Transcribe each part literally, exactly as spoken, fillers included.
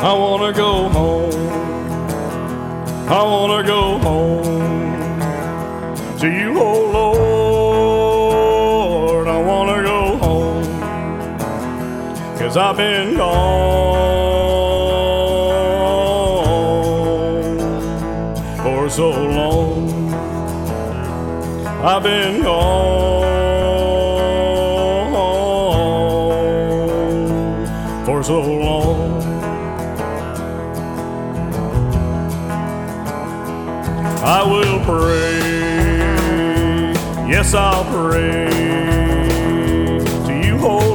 I wanna go home. I wanna go home to you, oh Lord. I wanna go home, 'cause I've been gone for so long. I've been gone for so long. I will pray, yes, I'll pray to you, oh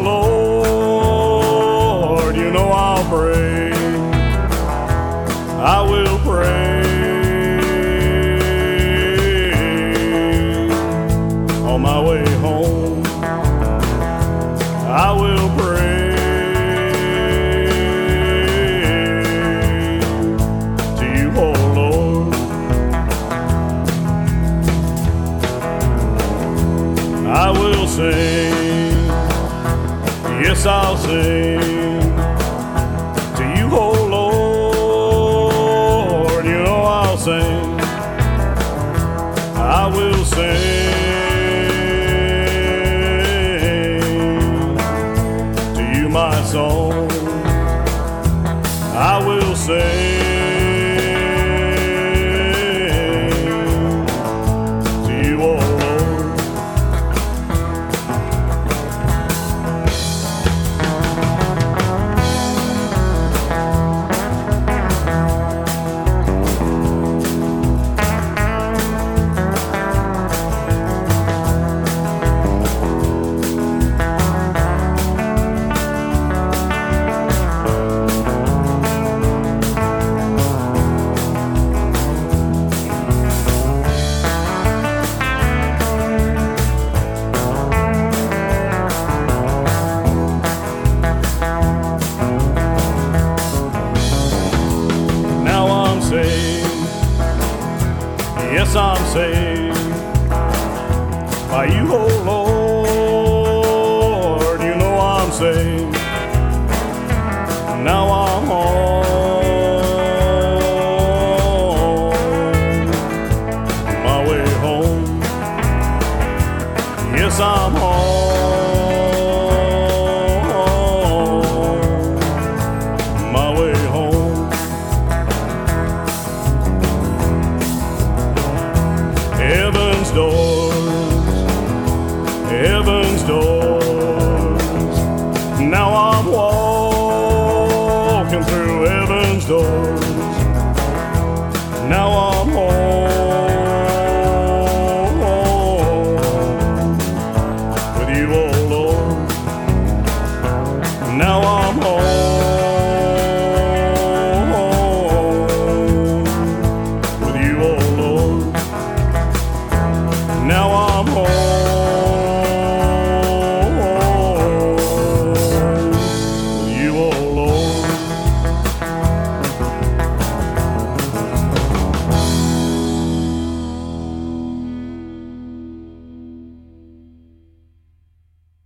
Lord. You know I'll pray, I will pray on my way home. I will pray to you, oh Lord. I will sing, yes, I'll sing to you, oh Lord. You know I'll sing, I will sing to you my song. I will sing to you, oh Lord. Yes, I'm saved by you, oh Lord. You know I'm saved. Now I'm home, my way home. Yes, I'm home, my way home. Heaven's doors, heaven's doors. Now I'm walking through heaven's doors. Now I'm home with you, oh Lord. Now I'm home with you, oh Lord. Now I'm home with you, oh Lord.